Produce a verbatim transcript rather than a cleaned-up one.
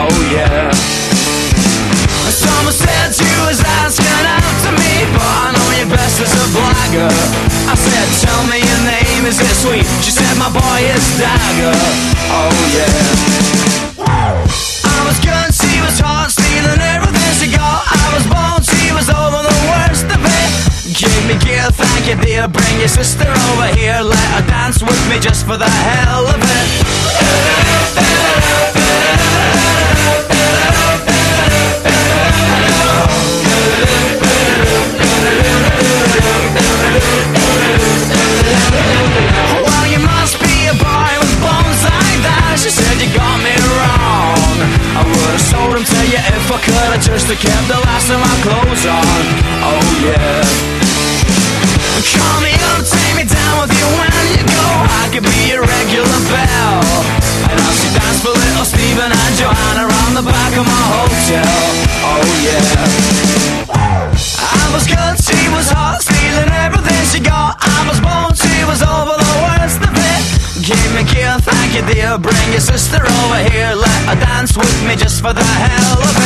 oh yeah. Someone said you was asking out to me, but I know you best as a blagger. I said, tell me your name, is it sweet? She said, my boy is Dagger, oh yeah. I was good, she was hot, stealing everything she got. I was born, she was over the worst of it. Give me gear, thank you dear, bring your sister over here. Let her dance with me just for the hell of it. Well, you must be a boy with bones like that. She said you got me wrong. I would've sold him to you if I could. I just have kept the last of my clothes on, oh yeah. Call me up, take me down with you when you go. I could be your regular belle. And I'll see dance for little Stephen and Joanna around the back of my hotel, oh yeah. I was good, she was hot, stealing everything she got. I was born, she was over the worst of it. Give me gear, thank you dear, bring your sister over here. Let her dance with me just for the hell of it.